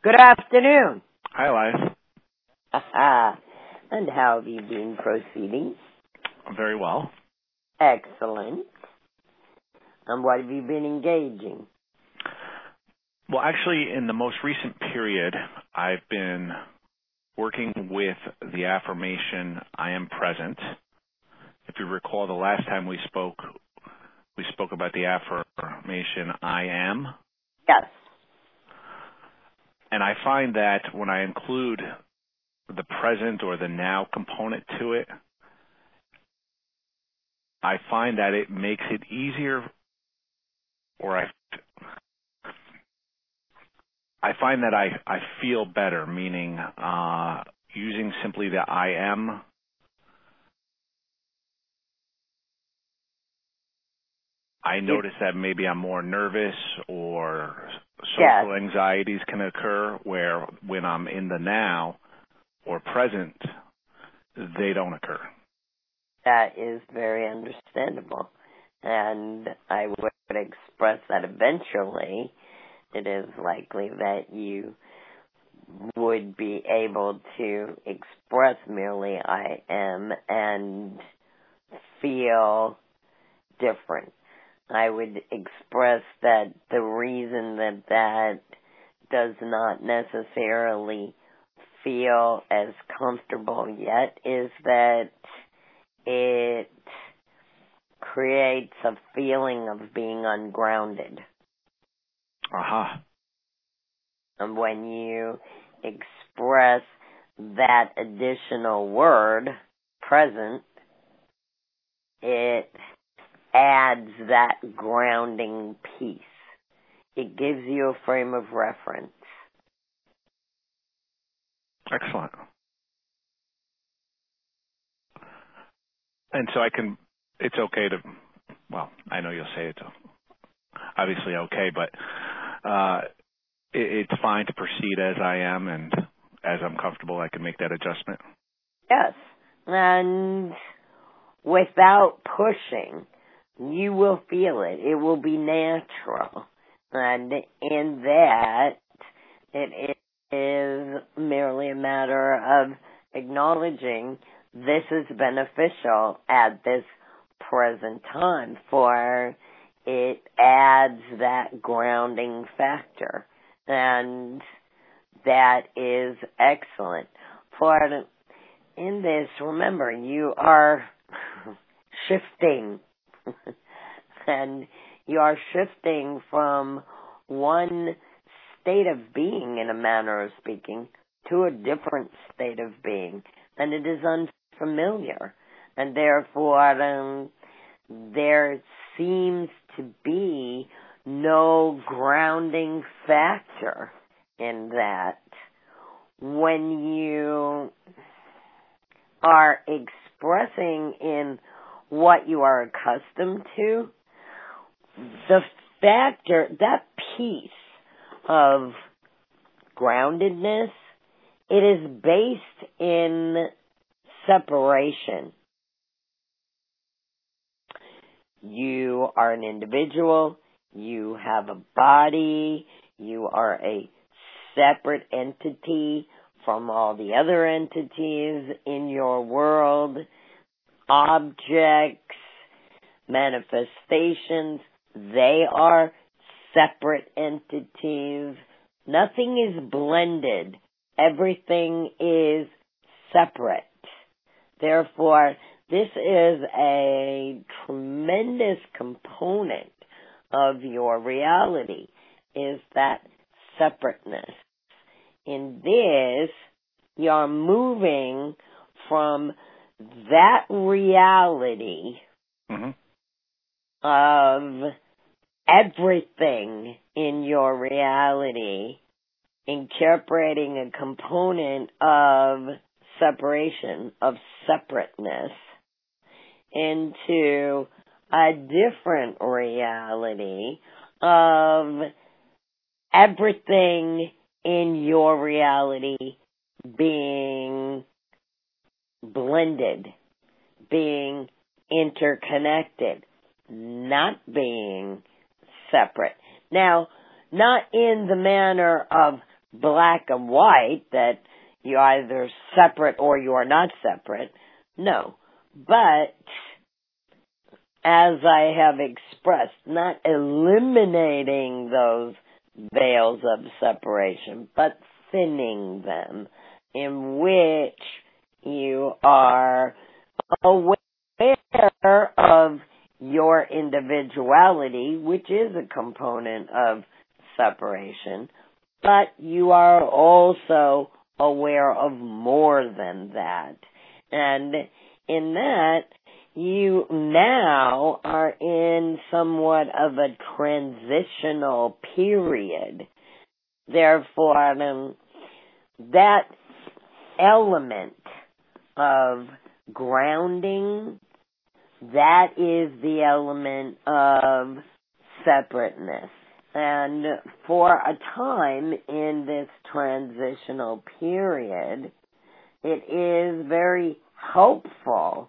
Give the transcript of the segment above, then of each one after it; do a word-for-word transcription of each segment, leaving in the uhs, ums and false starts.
Good afternoon. Hi, Elias. And how have you been proceeding? Very well. Excellent. And what have you been engaging? Well, actually, in the most recent period, I've been working with the affirmation, I am present. If you recall, the last time we spoke, we spoke about the affirmation, I am. Yes. And I find that when I include the present or the now component to it, I find that it makes it easier, or I, I find that I, I feel better, meaning uh, using simply the I am. I notice that maybe I'm more nervous or social yes. anxieties can occur where when I'm in the now or present, they don't occur. That is very understandable. And I would express that eventually it is likely that you would be able to express merely I am and feel different. I would express that the reason that that does not necessarily feel as comfortable yet is that it creates a feeling of being ungrounded. Aha. Uh-huh. And when you express that additional word, present, it adds that grounding piece. It gives you a frame of reference. Excellent. And so I can, it's okay to, well, I know you'll say it's obviously okay, but uh, it, it's fine to proceed as I am, and as I'm comfortable, I can make that adjustment. Yes. And without pushing, you will feel it. It will be natural. And in that, it is merely a matter of acknowledging this is beneficial at this present time, for it adds that grounding factor. And that is excellent. For in this, remember, you are shifting. And you are shifting from one state of being, in a manner of speaking, to a different state of being. And it is unfamiliar. And therefore, um, there seems to be no grounding factor in that. When you are expressing in what you are accustomed to, the factor, that piece of groundedness, it is based in separation. You are an individual, you have a body, you are a separate entity from all the other entities in your world, objects, manifestations, they are separate entities. Nothing is blended. Everything is separate. Therefore, this is a tremendous component of your reality, is that separateness. In this, you're moving from that reality mm-hmm. of everything in your reality, incorporating a component of separation, of separateness, into a different reality of everything in your reality being blended, being interconnected, not being separate. Now, not in the manner of black and white, that you're either separate or you are not separate. No. But, as I have expressed, not eliminating those veils of separation, but thinning them, in which you are aware of your individuality, which is a component of separation, but you are also aware of more than that. And in that, you now are in somewhat of a transitional period. Therefore, um, that element of grounding, that is the element of separateness. And for a time in this transitional period, it is very helpful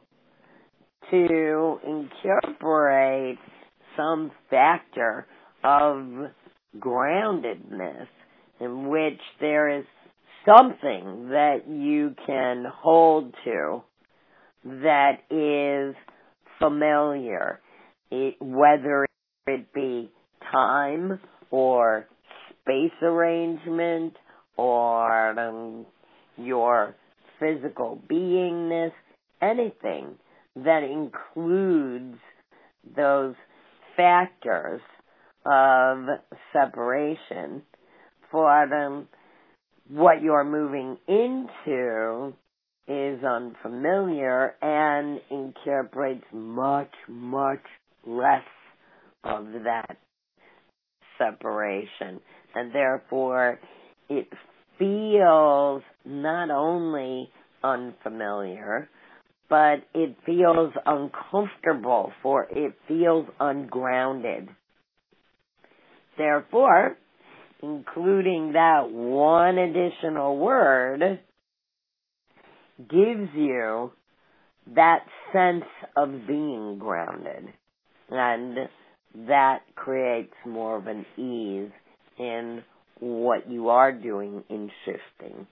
to incorporate some factor of groundedness, in which there is something that you can hold to that is familiar, it, whether it be time or space arrangement or um, your physical beingness, anything that includes those factors of separation. For um, what you're moving into is unfamiliar and incorporates much, much less of that separation. And therefore, it feels not only unfamiliar, but it feels uncomfortable, for it feels ungrounded. Therefore, including that one additional word gives you that sense of being grounded. And that creates more of an ease in what you are doing in shifting.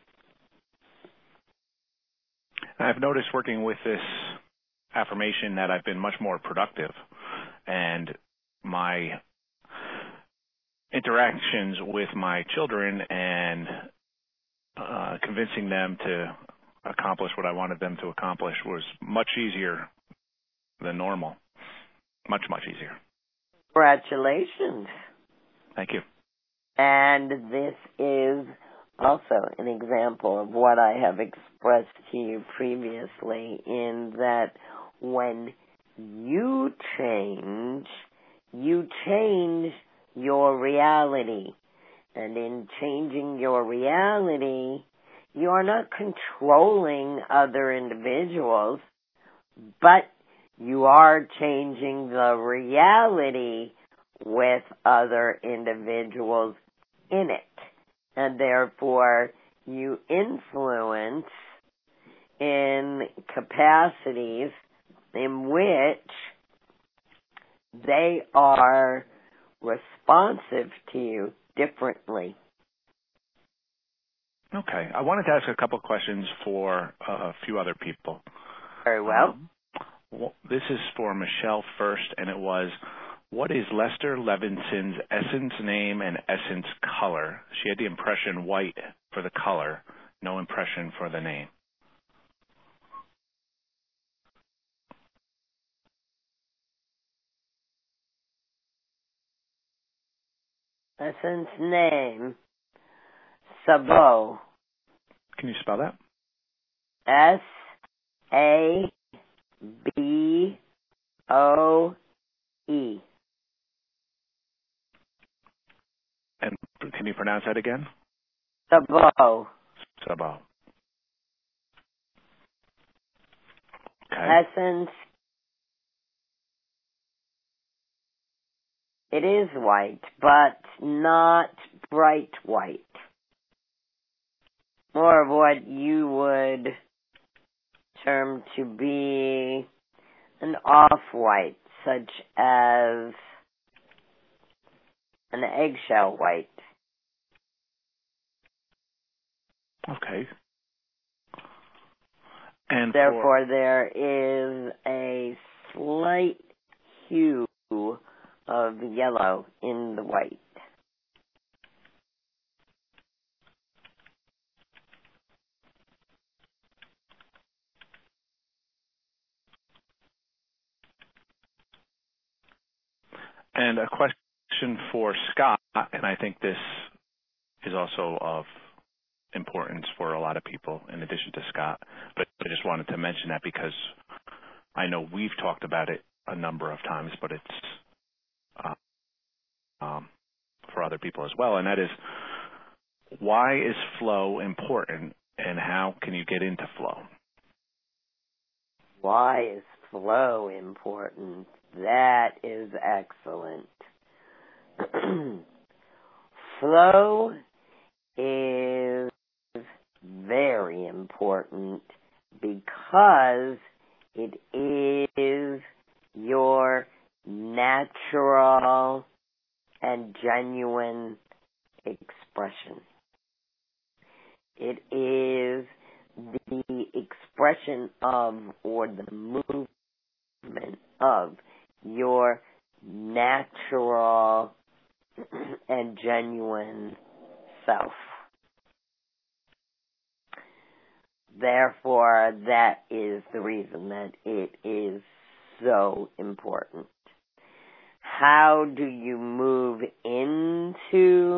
I've noticed working with this affirmation that I've been much more productive, and my interactions with my children and uh, convincing them to accomplish what I wanted them to accomplish was much easier than normal. Much, much easier. Congratulations. Thank you. And this is also an example of what I have expressed to you previously, in that when you change, you change your reality. And in changing your reality, you are not controlling other individuals, but you are changing the reality with other individuals in it. And therefore, you influence in capacities in which they are responsive to you differently. Okay. I wanted to ask a couple of questions for uh, a few other people. Very well. Um, well. This is for Michelle first, and it was, what is Lester Levinson's essence name and essence color? She had the impression white for the color, no impression for the name. Essence name, Sabot. Can you spell that? S A B O E. And can you pronounce that again? Sabot. Sabot. Okay. Essence. It is white, but not bright white. More of what you would term to be an off-white, such as an eggshell white. Okay. And therefore, for, there is a slight hue of yellow in the white. And a question for Scott, and I think this is also of importance for a lot of people in addition to Scott, but I just wanted to mention that because I know we've talked about it a number of times, but it's uh, um, for other people as well, and that is, why is flow important and how can you get into flow? Why is flow important? That is excellent. Flow is very important because it is your natural and genuine expression. It is the expression of, or the movement of, your natural and genuine self. Therefore, that is the reason that it is so important. How do you move into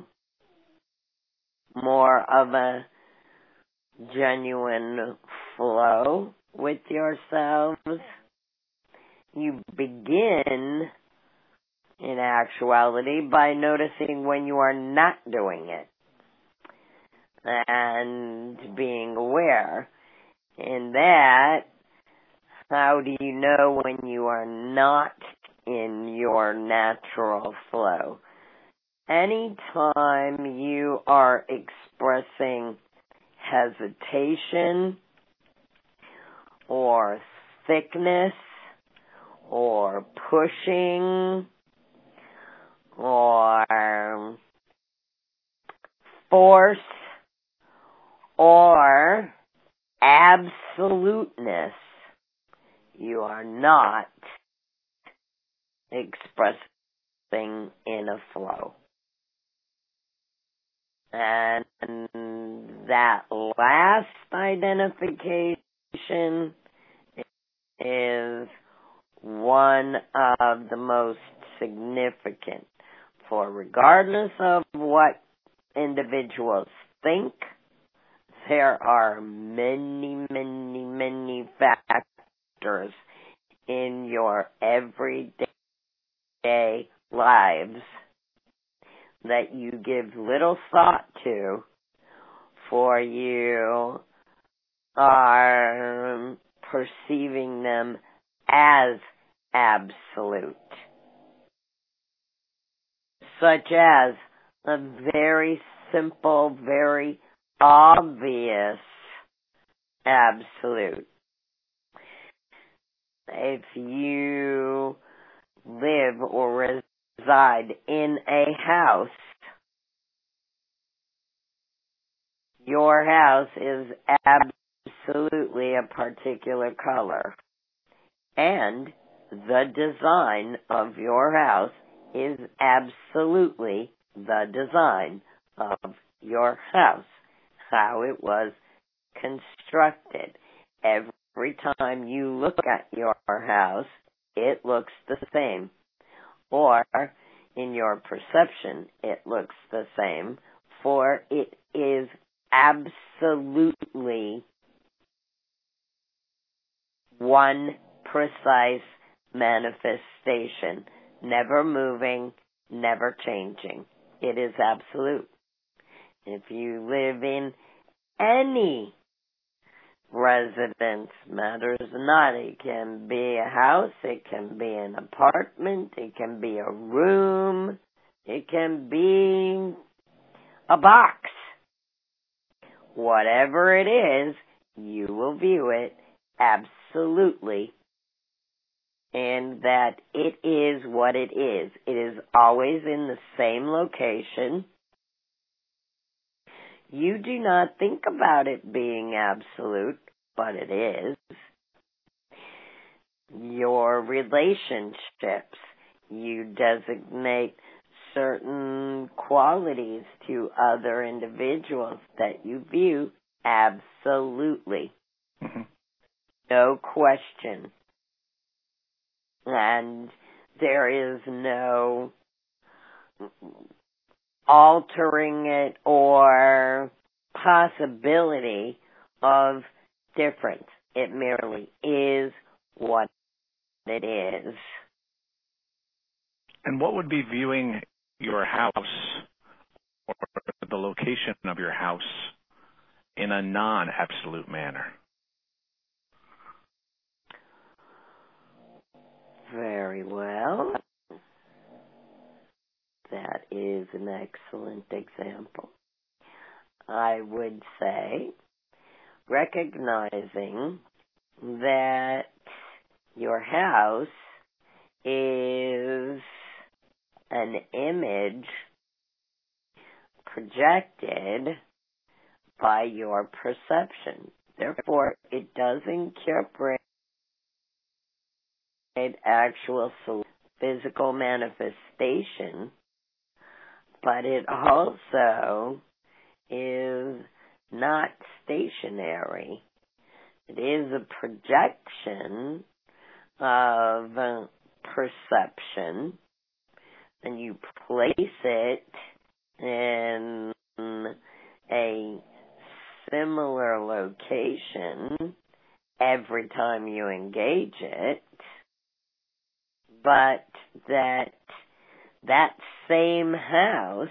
more of a genuine flow with yourselves? You begin, in actuality, by noticing when you are not doing it and being aware. In that, how do you know when you are not in your natural flow? Anytime you are expressing hesitation or thickness or pushing or force or absoluteness, you are not expressing in a flow. And that last identification is one of the most significant. For regardless of what individuals think, there are many, many, many factors in your everyday lives that you give little thought to, for you are perceiving them as absolute. Such as a very simple, very obvious absolute. If you live or reside in a house, your house is absolutely a particular color, and the design of your house is absolutely the design of your house, how it was constructed. Every time you look at your house, it looks the same. Or, in your perception, it looks the same, for it is absolutely one precise manifestation, never moving, never changing. It is absolute. If you live in any residence, matters not. It can be a house, it can be an apartment, it can be a room, it can be a box. Whatever it is, you will view it absolutely, and that it is what it is. It is always in the same location. You do not think about it being absolute, but it is. Your relationships, you designate certain qualities to other individuals that you view absolutely. Mm-hmm. No question. And there is no altering it or possibility of difference. It merely is what it is. And what would be viewing your house or the location of your house in a non-absolute manner? Very well. That is an excellent example. I would say recognizing that your house is an image projected by your perception. Therefore, it does incorporate actual physical manifestation, but it also is not stationary. It is a projection of uh, perception, and you place it in a similar location every time you engage it, but that that same house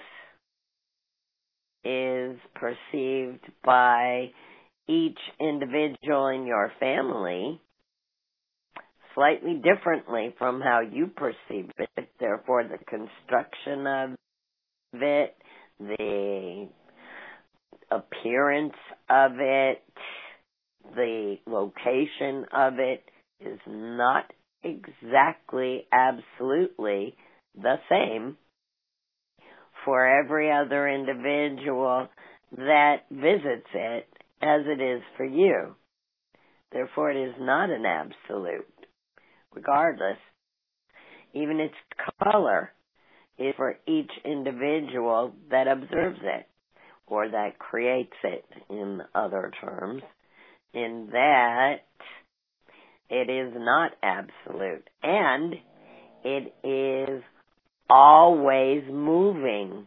is perceived by each individual in your family slightly differently from how you perceive it. Therefore, the construction of it, the appearance of it, the location of it is not exactly, absolutely the same for every other individual that visits it as it is for you. Therefore, it is not an absolute. Regardless, even its color is for each individual that observes it or that creates it, in other terms, in that it is not absolute, and it is always moving.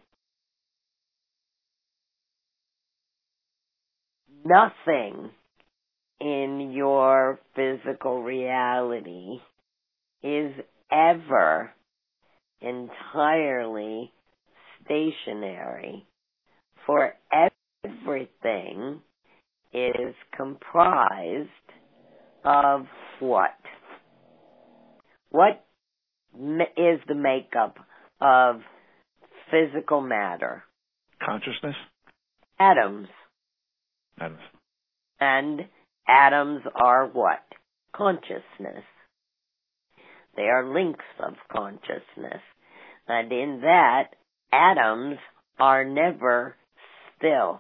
Nothing in your physical reality is ever entirely stationary, for everything is comprised of what? What is the makeup of physical matter? Consciousness? Atoms. Atoms. And atoms are what? Consciousness. They are links of consciousness. And in that, atoms are never still.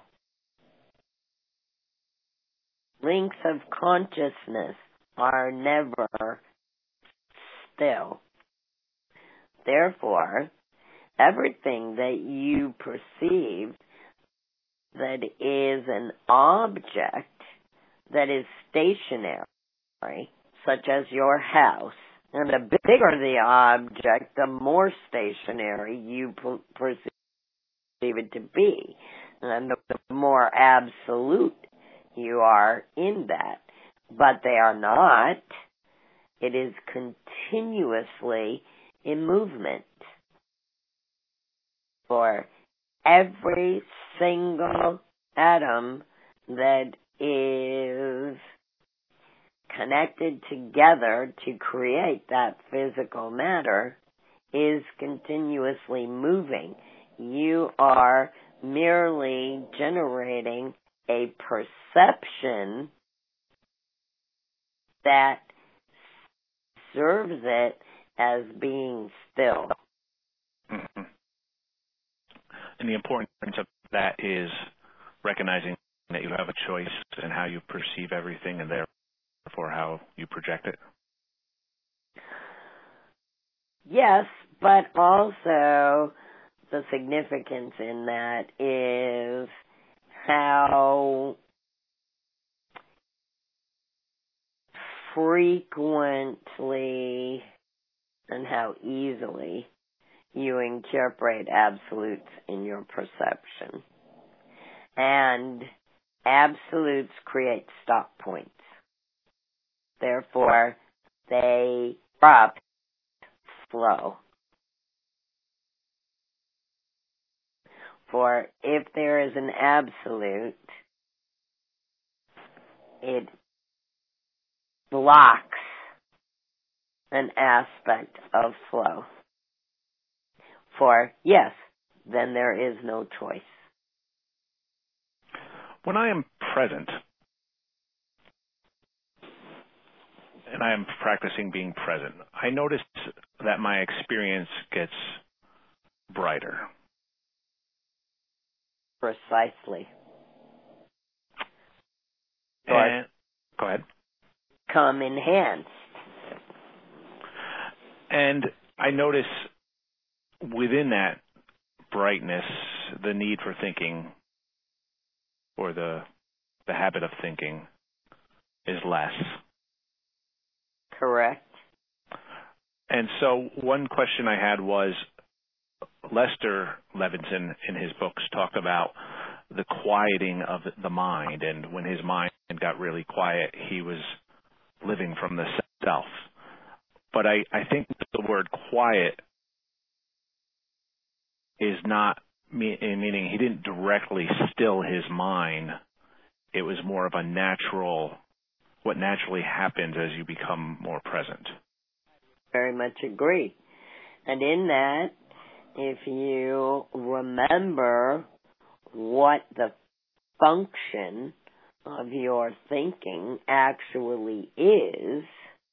Links of consciousness are never still. Therefore, everything that you perceive that is an object that is stationary, such as your house, and the bigger the object, the more stationary you perceive it to be, and the more absolute you are in that. But they are not. It is continuously in movement. For every single atom that is connected together to create that physical matter is continuously moving. You are merely generating a perception that serves it as being still. Mm-hmm. And the importance of that is recognizing that you have a choice in how you perceive everything and therefore how you project it? Yes, but also the significance in that is how frequently and how easily you incorporate absolutes in your perception. And absolutes create stop points. Therefore, they stop flow. For if there is an absolute, it blocks an aspect of flow. For yes, then there is no choice. When I am present, and I am practicing being present, I notice that my experience gets brighter. Precisely. And, go ahead. Come enhanced. And I notice within that brightness, the need for thinking or the the habit of thinking is less. Correct. And so one question I had was, Lester Levinson in his books talked about the quieting of the mind, and when his mind got really quiet, he was living from the self. But I, I think the word quiet is not, meaning he didn't directly still his mind. It was more of a natural, what naturally happens as you become more present. Very much agree. And in that, if you remember what the function of your thinking actually is,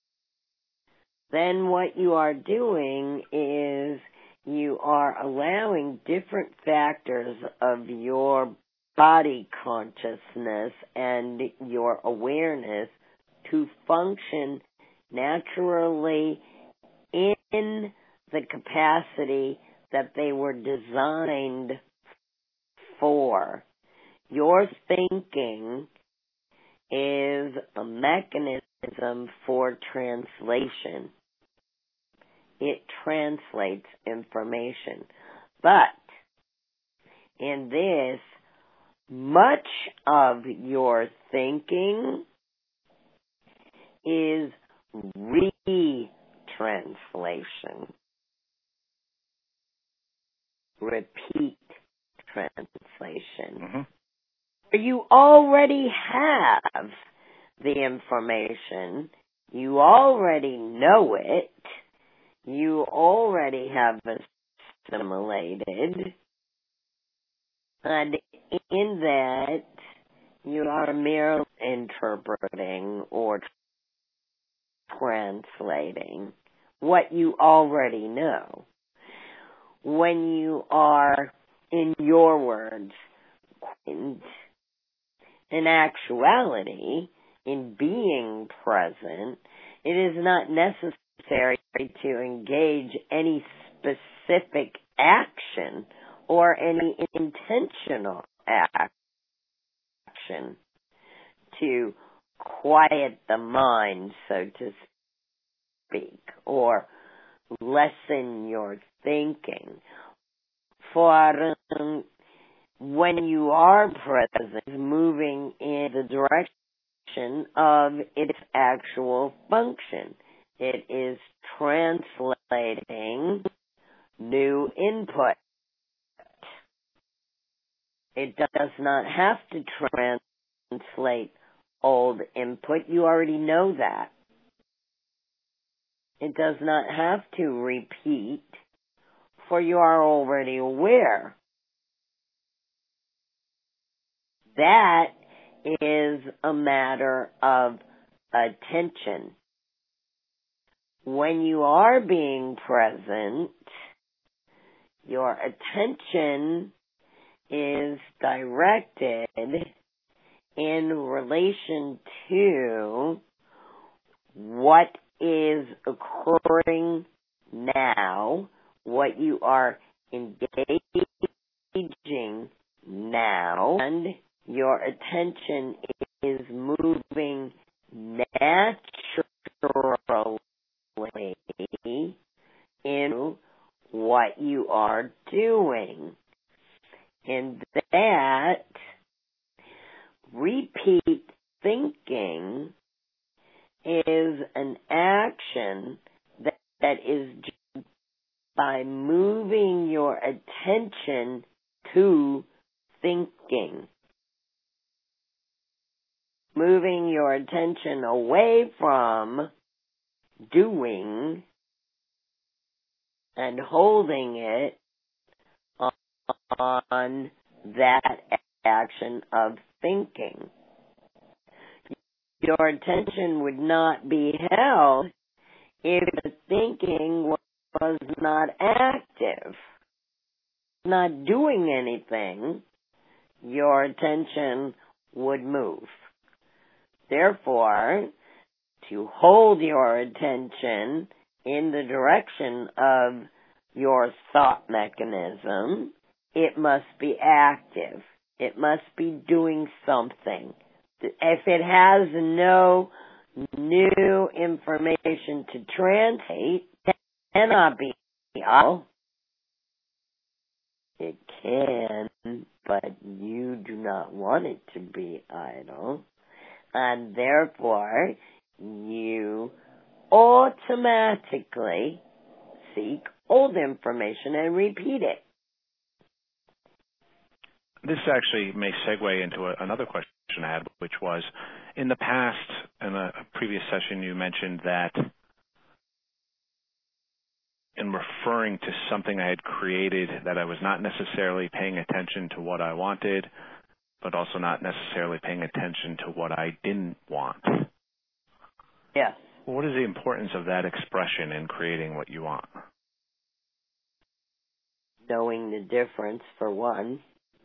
then what you are doing is you are allowing different factors of your body consciousness and your awareness to function naturally in the capacity that they were designed for. Your thinking is a mechanism for translation. It translates information. But in this, much of your thinking is retranslation. Repeat translation. Mm-hmm. You already have the information. You already know it. You already have assimilated. And in that, you are merely interpreting or translating what you already know. When you are, in your words, in, in actuality, in being present, it is not necessary to engage any specific action or any intentional action to quiet the mind, so to speak, or lessen your thinking. For um, when you are present, moving in the direction of its actual function. It is translating new input. It does not have to translate old input. You already know that. It does not have to repeat, for you are already aware. That is a matter of attention. When you are being present, your attention is directed in relation to what is occurring now, what you are engaging now, and your attention is moving naturally in what you are doing. And that repeat thinking is an action that, that is by moving your attention to thinking. Moving your attention away from doing and holding it on that action of thinking. Your attention would not be held if the thinking was not active, not doing anything. Your attention would move. Therefore, to hold your attention in the direction of your thought mechanism, it must be active. It must be doing something. If it has no new information to translate, it cannot be idle. It can, but you do not want it to be idle. And therefore, you automatically seek old information and repeat it. This actually may segue into a, another question I had, which was, in the past, in a previous session, you mentioned that in referring to something I had created, that I was not necessarily paying attention to what I wanted, but also not necessarily paying attention to what I didn't want. Yes. What is the importance of that expression in creating what you want? Knowing the difference, for one,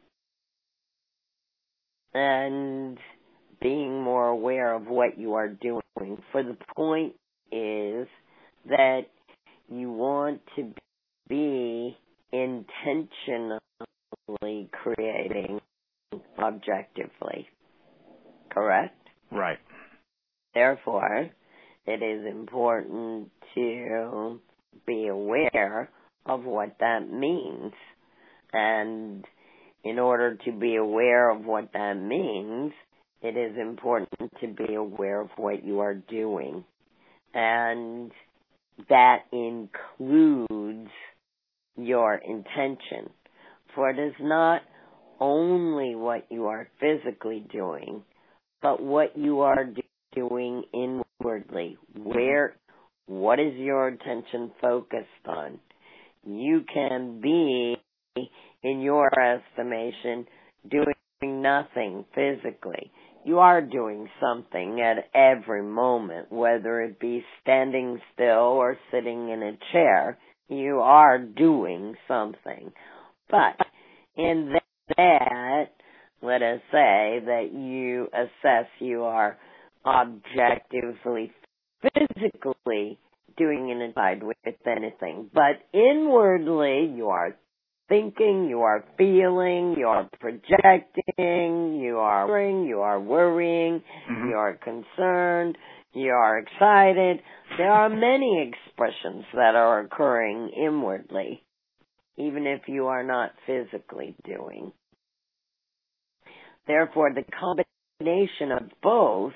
and being more aware of what you are doing. For the point is that you want to be intentionally creating objectively. Correct? Right. Therefore, it is important to be aware of what that means. And in order to be aware of what that means, it is important to be aware of what you are doing. And that includes your intention. For it is not only what you are physically doing, but what you are doing inwardly. Where, what is your attention focused on? You can be, in your estimation, doing nothing physically. You are doing something at every moment, whether it be standing still or sitting in a chair. You are doing something. But in that, let us say that you assess you are objectively, physically doing an inside with anything. But inwardly, you are thinking, you are feeling, you are projecting, you are worrying, you are worrying, mm-hmm. you are concerned, you are excited. There are many expressions that are occurring inwardly, even if you are not physically doing. Therefore, the combination of both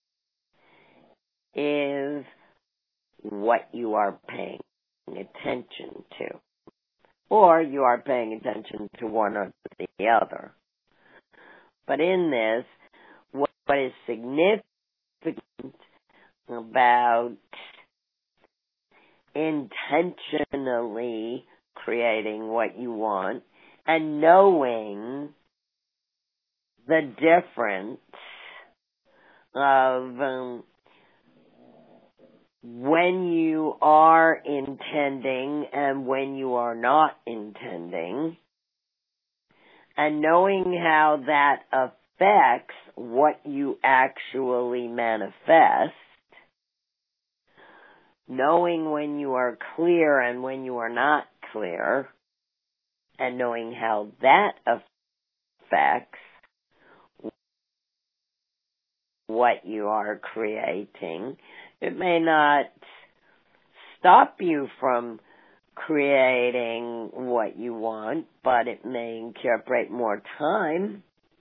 is what you are paying attention to. Or you are paying attention to one or the other. But in this, what is significant about intentionally creating what you want and knowing the difference of um, when you are intending and when you are not intending, and knowing how that affects what you actually manifest, knowing when you are clear and when you are not clear, and knowing how that affects what you are creating, it may not stop you from creating what you want, but it may incorporate more time.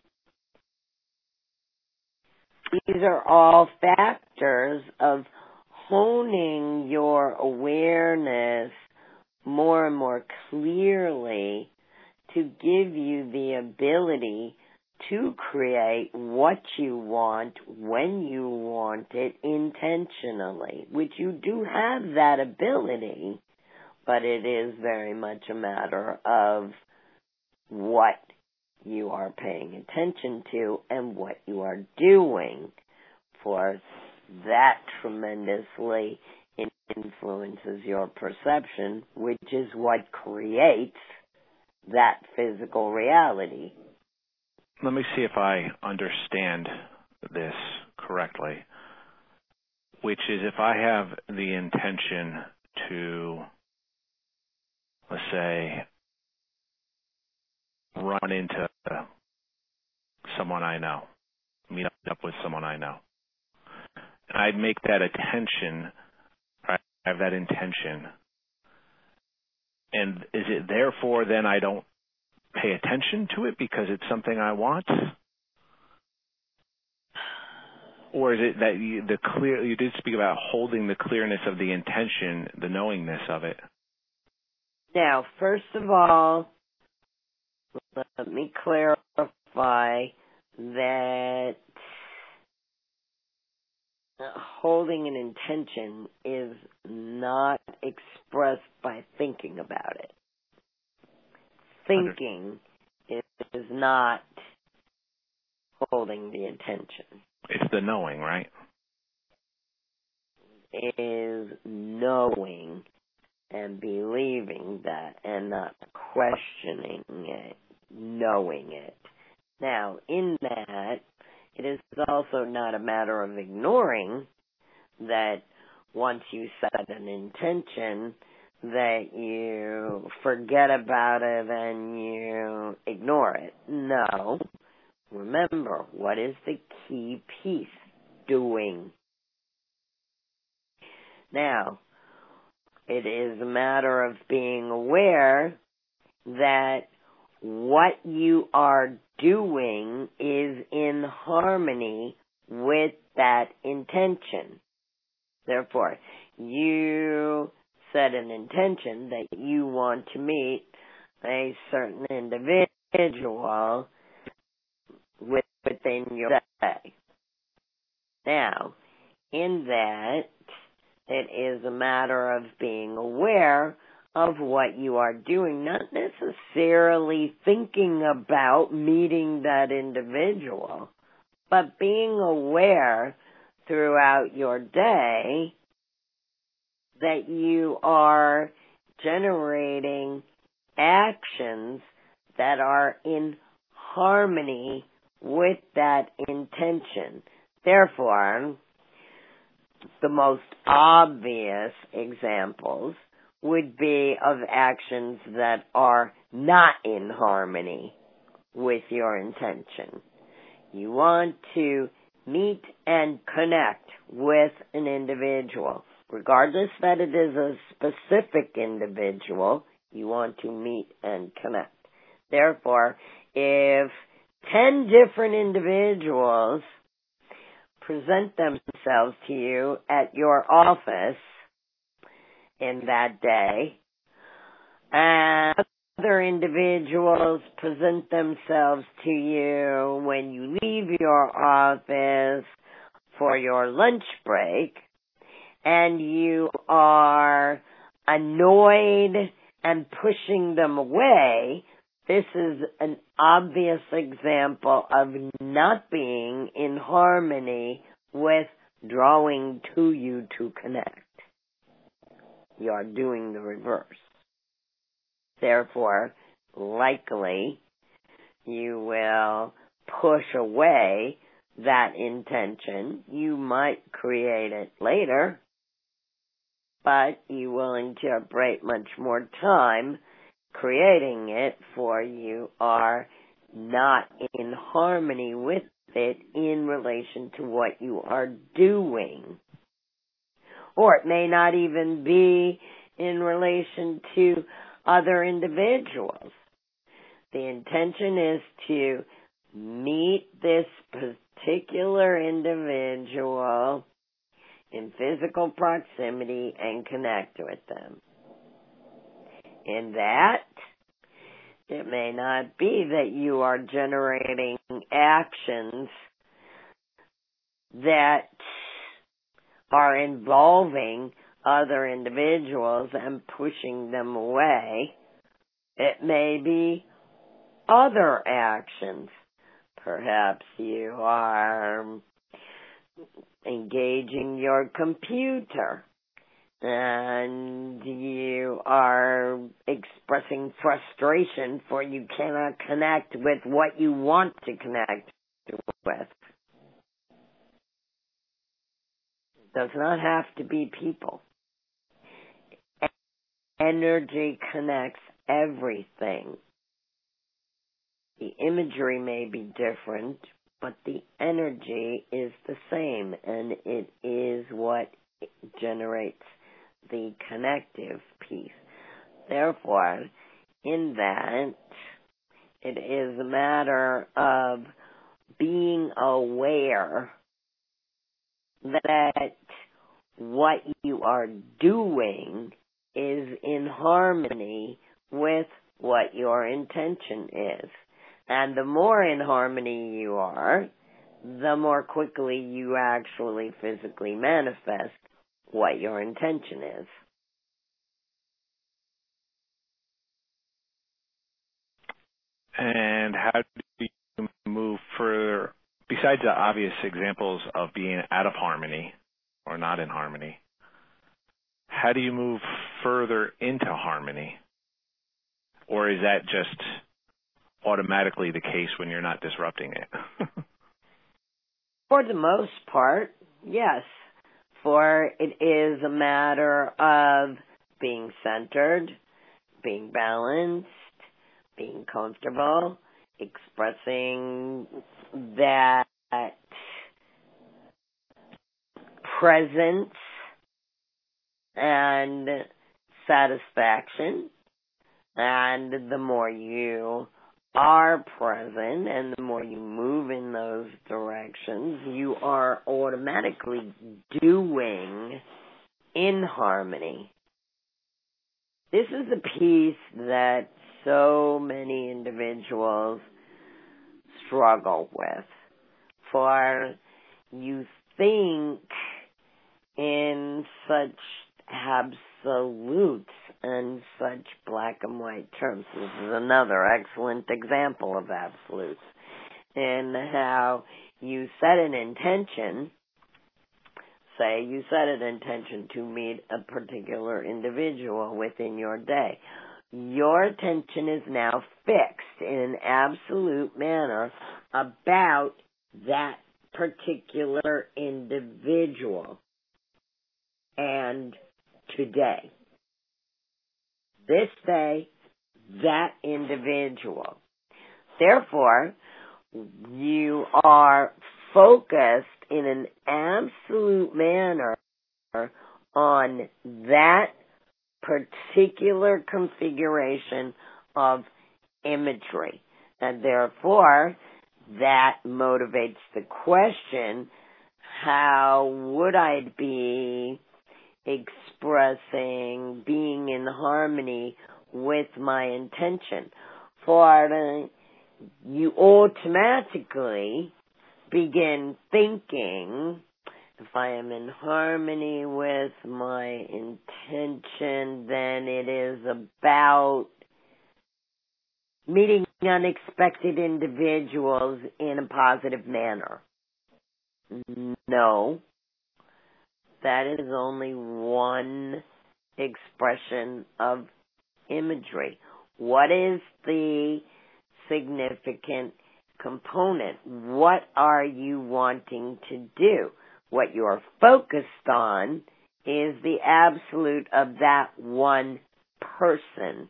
These are all factors of honing your awareness more and more clearly to give you the ability to create what you want when you want it intentionally, which you do have that ability, but it is very much a matter of what you are paying attention to and what you are doing, for that tremendously influences your perception, which is what creates that physical reality. Let me see if I understand this correctly, which is if I have the intention to, let's say, run into someone I know, meet up with someone I know, and I make that attention, I have that intention, and is it therefore then I don't pay attention to it because it's something I want? Or is it that you, the clear, you did speak about holding the clearness of the intention, the knowingness of it. Now, first of all, let me clarify that holding an intention is not expressed by thinking about it. Thinking is not holding the intention. It's the knowing, right? It is knowing and believing that and not questioning it, knowing it. Now, in that, it is also not a matter of ignoring that once you set an intention, that you forget about it and you ignore it. No. Remember, what is the key piece? Doing. Now, it is a matter of being aware that what you are doing is in harmony with that intention. Therefore, you set an intention that you want to meet a certain individual within your day. Now, in that, it is a matter of being aware of what you are doing, not necessarily thinking about meeting that individual, but being aware throughout your day that you are generating actions that are in harmony with that intention. Therefore, the most obvious examples would be of actions that are not in harmony with your intention. You want to meet and connect with an individual. Regardless that it is a specific individual, you want to meet and connect. Therefore, if ten different individuals present themselves to you at your office in that day, and other individuals present themselves to you when you leave your office for your lunch break, and you are annoyed and pushing them away, this is an obvious example of not being in harmony with drawing to you to connect. You are doing the reverse. Therefore, likely, you will push away that intention. You might create it later, but you will incorporate much more time creating it, for you are not in harmony with it in relation to what you are doing. Or it may not even be in relation to other individuals. The intention is to meet this particular individual in physical proximity and connect with them. In that, it may not be that you are generating actions that are involving other individuals and pushing them away. It may be other actions. Perhaps you are engaging your computer and you are expressing frustration for you cannot connect with what you want to connect with. It does not have to be people. Energy connects everything. The imagery may be different, but the energy is the same, and it is what generates the connective piece. Therefore, in that, it is a matter of being aware that what you are doing is in harmony with what your intention is. And the more in harmony you are, the more quickly you actually physically manifest what your intention is. And how do you move further, besides the obvious examples of being out of harmony or not in harmony, how do you move further into harmony? Or is that just automatically the case when you're not disrupting it? For the most part, yes. For it is a matter of being centered, being balanced, being comfortable, expressing that presence and satisfaction. And the more you are present and the more you move in those directions, you are automatically doing in harmony. This is a piece that so many individuals struggle with. For you think in such absolutes and such black and white terms. This is another excellent example of absolutes. And how you set an intention, say you set an intention to meet a particular individual within your day. Your attention is now fixed in an absolute manner about that particular individual and today. This day, that individual. Therefore, you are focused in an absolute manner on that particular configuration of imagery. And therefore, that motivates the question, how would I be expressing being in harmony with my intention? For uh, you automatically begin thinking, if I am in harmony with my intention, then it is about meeting unexpected individuals in a positive manner. No. That is only one expression of imagery. What is the significant component. What are you wanting to do? What you're focused on is the absolute of that one person.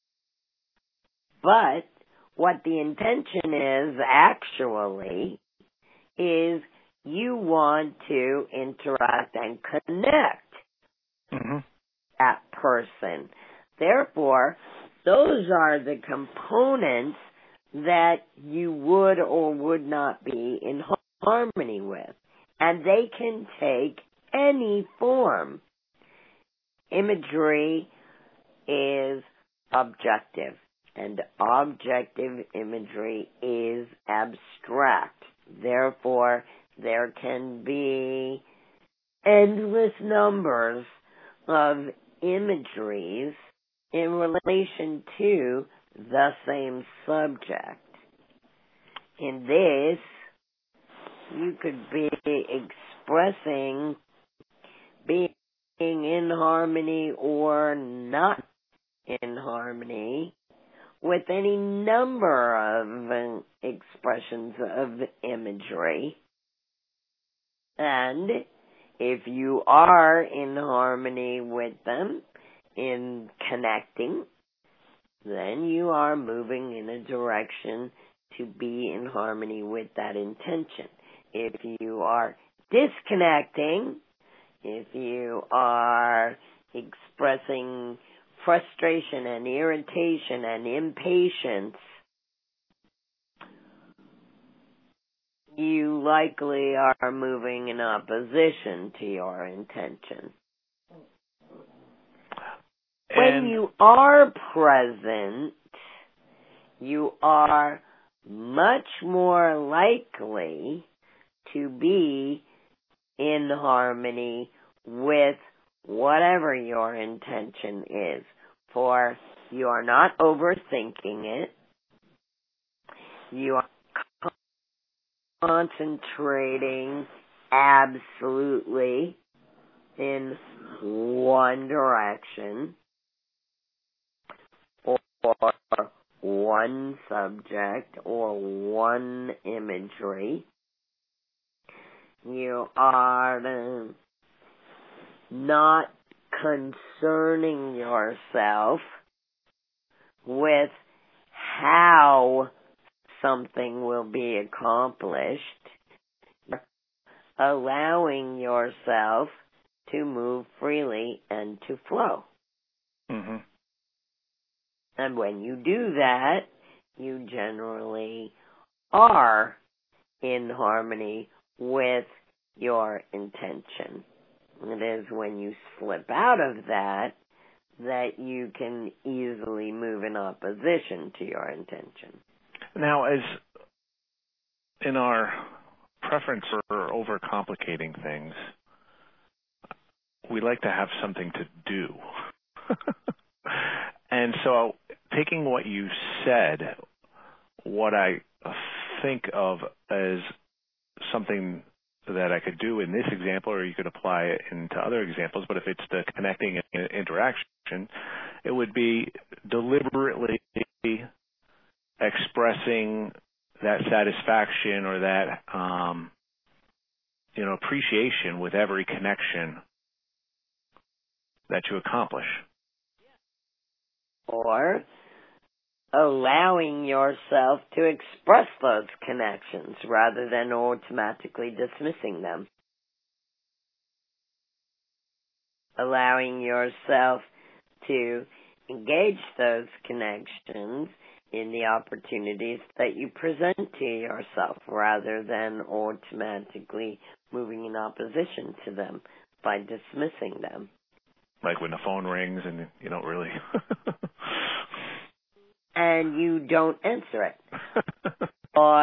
But what the intention is actually is you want to interact and connect mm-hmm. that person. Therefore, those are the components that you would or would not be in harmony with. And they can take any form. Imagery is objective, and objective imagery is abstract. Therefore, there can be endless numbers of imageries in relation to the same subject. In this, you could be expressing being in harmony or not in harmony with any number of expressions of imagery. And if you are in harmony with them, in connecting, then you are moving in a direction to be in harmony with that intention. If you are disconnecting, if you are expressing frustration and irritation and impatience, you likely are moving in opposition to your intention. And when you are present, you are much more likely to be in harmony with whatever your intention is. For you are not overthinking it. You are concentrating absolutely in one direction or one subject or one imagery. You are not concerning yourself with how something will be accomplished, allowing yourself to move freely and to flow. Mm-hmm. And when you do that, you generally are in harmony with your intention. It is when you slip out of that that you can easily move in opposition to your intention. Now, as in our preference for overcomplicating things, we like to have something to do. And so, taking what you said, what I think of as something that I could do in this example, or you could apply it into other examples, but if it's the connecting and interaction, it would be deliberately expressing that satisfaction or that, um, you know, appreciation with every connection that you accomplish. Or allowing yourself to express those connections rather than automatically dismissing them. Allowing yourself to engage those connections in the opportunities that you present to yourself rather than automatically moving in opposition to them by dismissing them. Like when the phone rings and you don't really... and you don't answer it. Or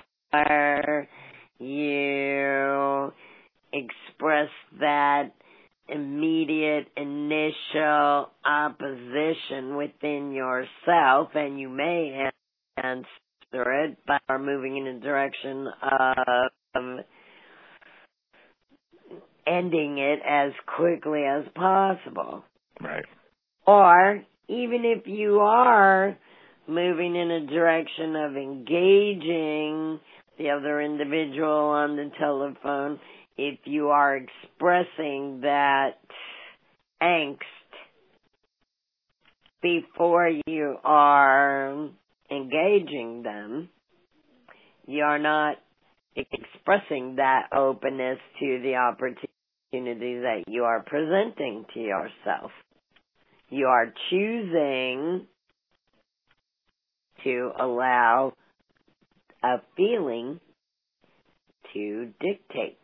you express that immediate initial opposition within yourself, and you may answer it by moving in a direction of ending it as quickly as possible. Right. Or even if you are moving in a direction of engaging the other individual on the telephone, if you are expressing that angst before you are engaging them, you are not expressing that openness to the opportunity that you are presenting to yourself. You are choosing to allow a feeling to dictate.